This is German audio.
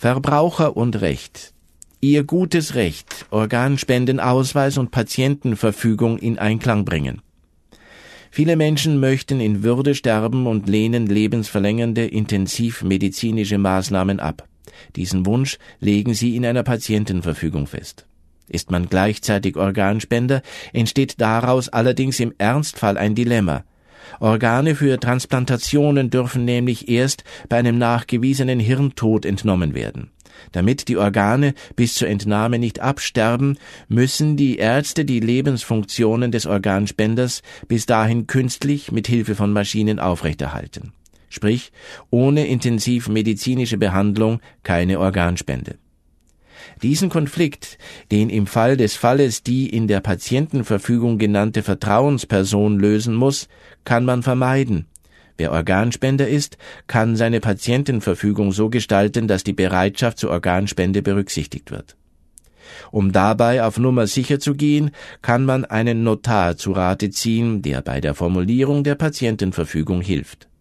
Verbraucher und Recht. Ihr gutes Recht, Organspendenausweis und Patientenverfügung in Einklang bringen. Viele Menschen möchten in Würde sterben und lehnen lebensverlängernde intensivmedizinische Maßnahmen ab. Diesen Wunsch legen sie in einer Patientenverfügung fest. Ist man gleichzeitig Organspender, entsteht daraus allerdings im Ernstfall ein Dilemma. Organe für Transplantationen dürfen nämlich erst bei einem nachgewiesenen Hirntod entnommen werden. Damit die Organe bis zur Entnahme nicht absterben, müssen die Ärzte die Lebensfunktionen des Organspenders bis dahin künstlich mit Hilfe von Maschinen aufrechterhalten. Sprich, ohne intensivmedizinische Behandlung keine Organspende. Diesen Konflikt, den im Fall des Falles die in der Patientenverfügung genannte Vertrauensperson lösen muss, kann man vermeiden. Wer Organspender ist, kann seine Patientenverfügung so gestalten, dass die Bereitschaft zur Organspende berücksichtigt wird. Um dabei auf Nummer sicher zu gehen, kann man einen Notar zu Rate ziehen, der bei der Formulierung der Patientenverfügung hilft.